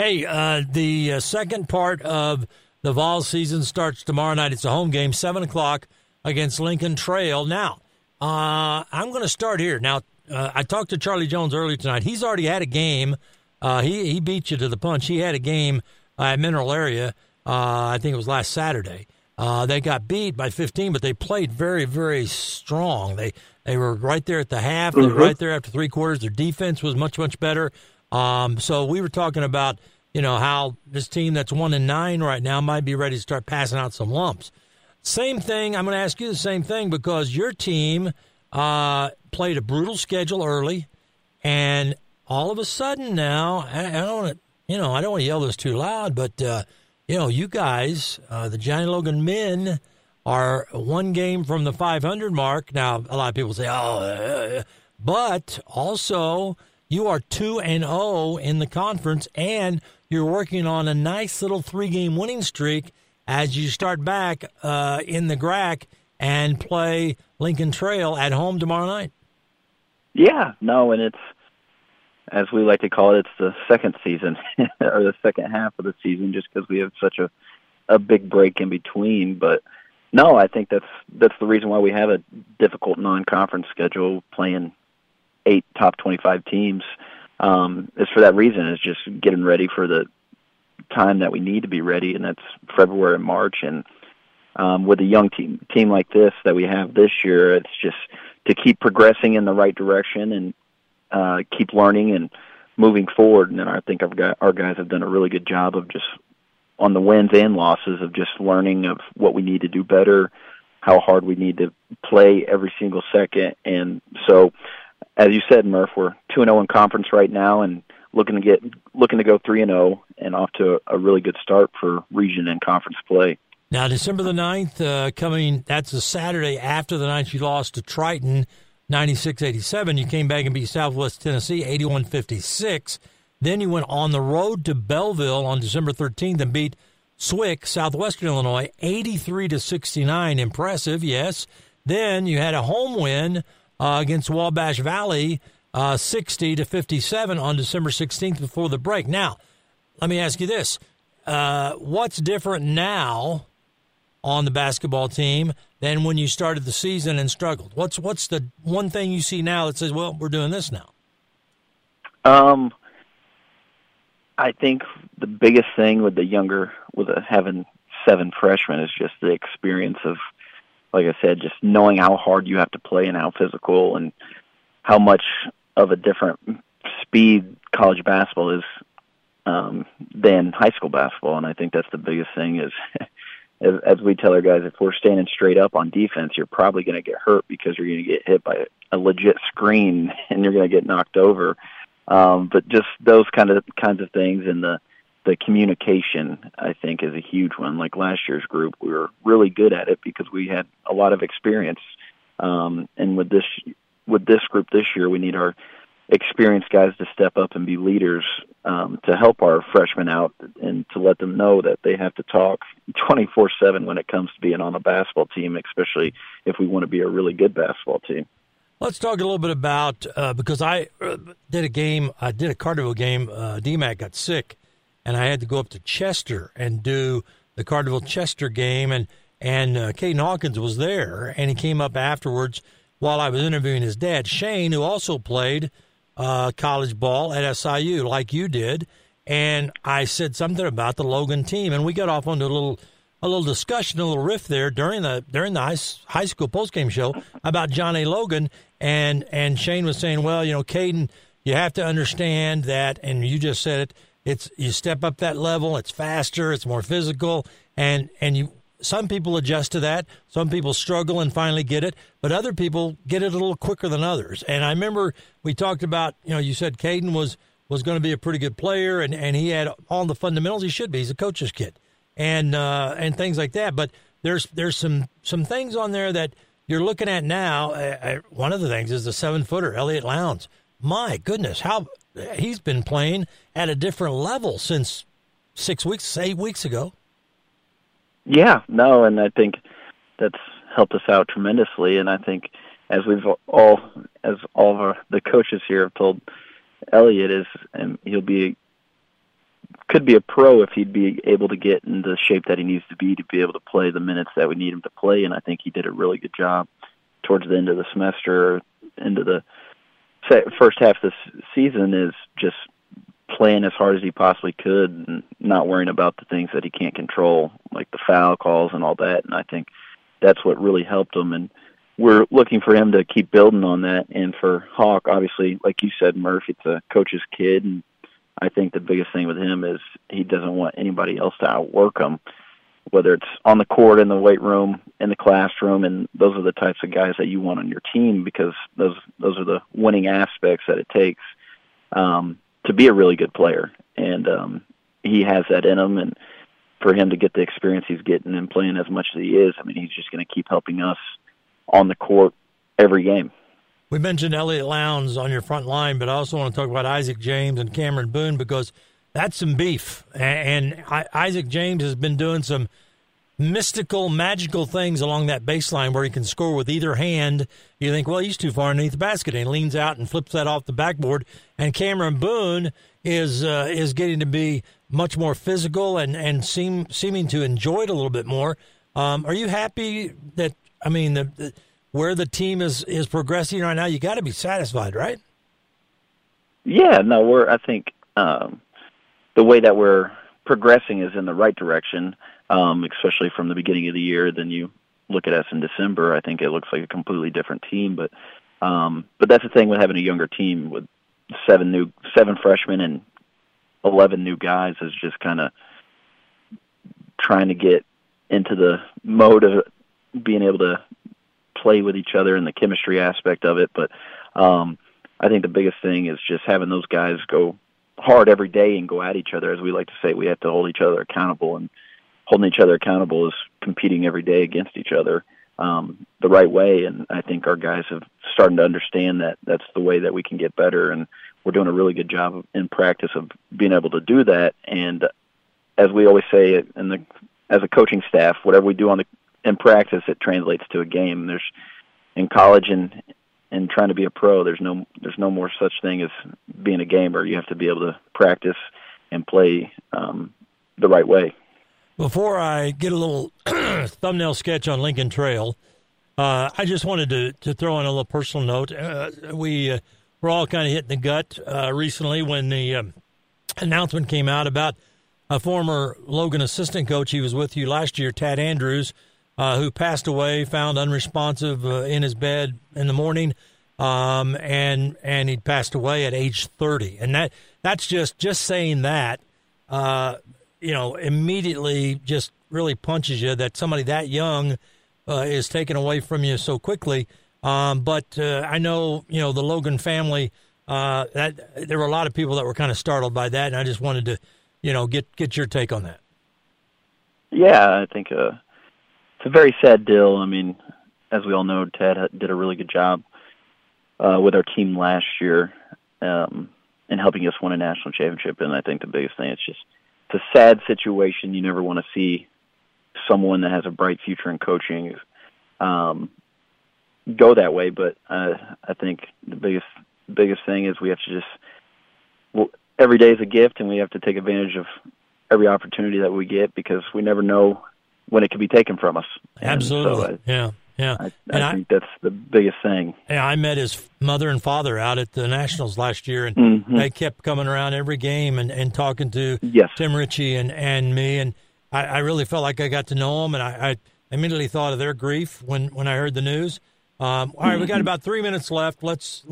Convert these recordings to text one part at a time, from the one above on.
Hey, the second part of the Vols season starts tomorrow night. It's a home game, 7 o'clock against Lincoln Trail. Now, I'm going to start here. Now, I talked to Charlie Jones earlier tonight. He's already had a game. He beat you to the punch. He had a game at Mineral Area. I think it was last Saturday. They got beat by 15, but they played very, very strong. They were right there at the half. They were right there after three quarters. Their defense was much, much better. So we were talking about, how this team that's 1-9 right now might be ready to start passing out some lumps. Same thing. I'm going to ask you the same thing because your team played a brutal schedule early, and all of a sudden now, I don't want to yell this too loud, but you guys, the Johnny Logan men, are one game from the 500 mark. Now, a lot of people say, but also you are 2-0 in the conference, and you're working on a nice little 3-game winning streak as you start back in the GRAC and play Lincoln Trail at home tomorrow night. Yeah, no, and it's, as we like to call it, it's the second season or the second half of the season just because we have such a big break in between. But, no, I think that's the reason why we have a difficult non-conference schedule playing 8 top 25 teams. Is for that reason. It's just getting ready for the time that we need to be ready, and that's February and March. And with a young team like this that we have this year, it's just to keep progressing in the right direction and keep learning and moving forward. And I think our guys have done a really good job of just on the wins and losses of just learning of what we need to do better, how hard we need to play every single second. And so, as you said, Murph, we're 2-0 in conference right now and looking to go 3-0 and off to a really good start for region and conference play. Now, December the 9th coming, that's a Saturday after the night you lost to Triton, 96-87. You came back and beat Southwest Tennessee, 81-56. Then you went on the road to Belleville on December 13th and beat SWIC, Southwestern Illinois, 83-69. Impressive, yes. Then you had a home win against Wabash Valley, 60-57 on December 16th before the break. Now, let me ask you this. What's different now on the basketball team than when you started the season and struggled? What's the one thing you see now that says, well, we're doing this now? I think the biggest thing with having 7 freshmen is just the experience of, like I said, just knowing how hard you have to play and how physical and how much of a different speed college basketball is than high school basketball. And I think that's the biggest thing is, as we tell our guys, if we're standing straight up on defense, you're probably going to get hurt because you're going to get hit by a legit screen and you're going to get knocked over. But just those kinds of things and the communication, I think, is a huge one. Like last year's group, we were really good at it because we had a lot of experience. And with this group this year, we need our experienced guys to step up and be leaders to help our freshmen out and to let them know that they have to talk 24/7 when it comes to being on a basketball team, especially if we want to be a really good basketball team. Let's talk a little bit about, because I did a Carterville game, DMAC got sick, and I had to go up to Chester and do the Carterville-Chester game, and Caden Hawkins was there, and he came up afterwards while I was interviewing his dad, Shane, who also played college ball at SIU like you did, and I said something about the Logan team, and we got off onto a little discussion, a little riff there during the high school postgame show about John A. Logan, and Shane was saying, well, Caden, you have to understand that, and you just said it, you step up that level, it's faster, it's more physical, and some people adjust to that, some people struggle and finally get it, but other people get it a little quicker than others. And I remember we talked about, you said Caden was going to be a pretty good player, and he had all the fundamentals he should be. He's a coach's kid. And things like that. But there's some things on there that you're looking at now. One of the things is the 7-footer, Elliot Lowndes. My goodness, how he's been playing at a different level since 8 weeks ago. Yeah, no, and I think that's helped us out tremendously. And I think as all of the coaches here have told Elliot and he'll be could be a pro if he'd be able to get in the shape that he needs to be able to play the minutes that we need him to play. And I think he did a really good job towards the end of the semester, into the first half of the season, is just playing as hard as he possibly could and not worrying about the things that he can't control, like the foul calls and all that. And I think that's what really helped him. And we're looking for him to keep building on that. And for Hawk, obviously, like you said, Murph, it's a coach's kid, and I think the biggest thing with him is he doesn't want anybody else to outwork him, whether it's on the court, in the weight room, in the classroom, and those are the types of guys that you want on your team, because those are the winning aspects that it takes to be a really good player. And he has that in him, and for him to get the experience he's getting and playing as much as he is, I mean, he's just going to keep helping us on the court every game. We mentioned Elliot Lowndes on your front line, but I also want to talk about Isaac James and Cameron Boone, because that's some beef. And Isaac James has been doing some mystical, magical things along that baseline where he can score with either hand. You think, well, he's too far underneath the basket, and he leans out and flips that off the backboard. And Cameron Boone is getting to be much more physical and seeming to enjoy it a little bit more. Are you happy that, I mean, where the team is progressing right now? You got to be satisfied, right? Yeah, no, I think the way that we're progressing is in the right direction, especially from the beginning of the year. Then you look at us in December, I think it looks like a completely different team. But that's the thing with having a younger team with seven freshmen and 11 new guys, is just kind of trying to get into the mode of being able to play with each other and the chemistry aspect of it. But I think the biggest thing is just having those guys go hard every day and go at each other. As we like to say, we have to hold each other accountable, and holding each other accountable is competing every day against each other the right way. And I think our guys have started to understand that that's the way that we can get better, and we're doing a really good job in practice of being able to do that. And as we always say as a coaching staff, whatever we do in practice, it translates to a game. There's in college and trying to be a pro, there's no more such thing as being a gamer. You have to be able to practice and play the right way. Before I get a little thumbnail sketch on Lincoln Trail, I just wanted to throw in a little personal note. We were all kind of hit in the gut recently when the announcement came out about a former Logan assistant coach. He was with you last year, Tad Andrews, who passed away, found unresponsive in his bed in the morning, and he'd passed away at age 30. And that's just saying that, immediately just really punches you that somebody that young is taken away from you so quickly. But I know, the Logan family, that there were a lot of people that were kind of startled by that, and I just wanted to, get your take on that. Yeah, I think it's a very sad deal. I mean, as we all know, Ted did a really good job with our team last year in helping us win a national championship. And I think the biggest thing, it's a sad situation. You never want to see someone that has a bright future in coaching go that way. But I think the biggest thing is we have to every day is a gift, and we have to take advantage of every opportunity that we get, because we never know when it could be taken from us. Absolutely. So I think that's the biggest thing. Yeah, I met his mother and father out at the Nationals last year, and they kept coming around every game and talking to Tim Ritchie and me, and I really felt like I got to know them, and I immediately thought of their grief when I heard the news. All right, we got about 3 minutes left. Let's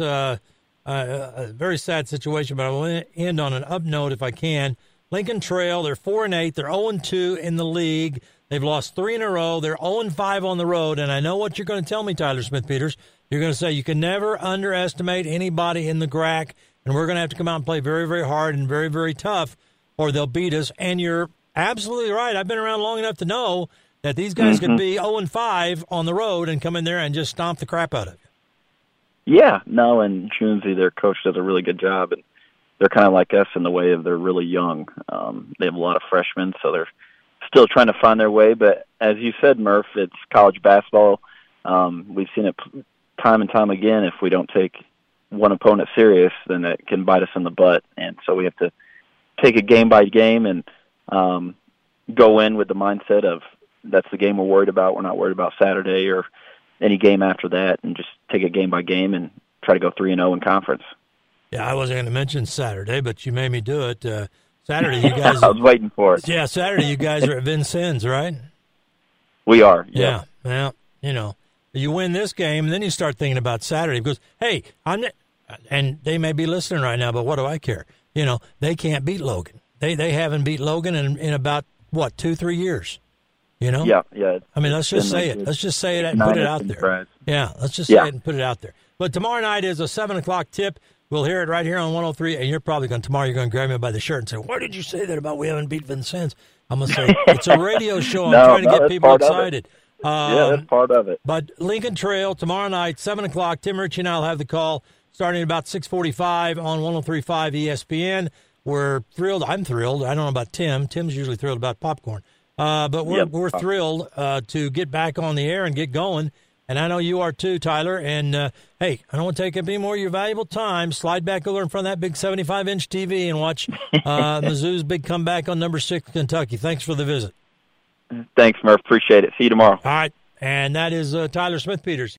a very sad situation, but I will end on an up note if I can. Lincoln Trail, they're 4-8. They're 0-2 in the league. They've lost 3 in a row. They're 0-5 on the road. And I know what you're going to tell me, Tyler Smith-Peters. You're going to say you can never underestimate anybody in the GRAC, and we're going to have to come out and play very, very hard and very, very tough, or they'll beat us. And you're absolutely right. I've been around long enough to know that these guys could be 0-5 on the road and come in there and just stomp the crap out of you. Yeah, no, and Junzi, their coach, does a really good job, and they're kind of like us in the way of they're really young. They have a lot of freshmen, so they're still trying to find their way. But as you said, Murph, it's college basketball. We've seen it time and time again. If we don't take one opponent serious, then it can bite us in the butt. And so we have to take it game by game and go in with the mindset of that's the game we're worried about. We're not worried about Saturday or any game after that, and just take it game by game and try to go 3-0 in conference. Yeah, I wasn't going to mention Saturday, but you made me do it. Saturday, you guys. I was waiting for it. Yeah, Saturday, you guys are at Vincennes, right? We are. Yeah. Well, you win this game, and then you start thinking about Saturday because, hey, and they may be listening right now, but what do I care? They can't beat Logan. They haven't beat Logan in about, 2-3 years? Yeah. I mean, let's just say it. Let's just say it and put it out there. Yeah, let's just say it and put it out there. But tomorrow night is a 7 o'clock tip. We'll hear it right here on 103, and you're probably going to grab me by the shirt and say, why did you say that about we haven't beat Vincennes? I'm going to say, it's a radio show. I'm trying to get people excited. That's part of it. But Lincoln Trail, tomorrow night, 7 o'clock, Tim Ritchie and I will have the call starting at about 6:45 on 103.5 ESPN. We're thrilled. I'm thrilled. I don't know about Tim. Tim's usually thrilled about popcorn. But we're thrilled to get back on the air and get going. And I know you are too, Tyler. And, hey, I don't want to take up any more of your valuable time. Slide back over in front of that big 75-inch TV and watch Mizzou's big comeback on number 6, Kentucky. Thanks for the visit. Thanks, Murph. Appreciate it. See you tomorrow. All right. And that is Tyler Smith-Peters.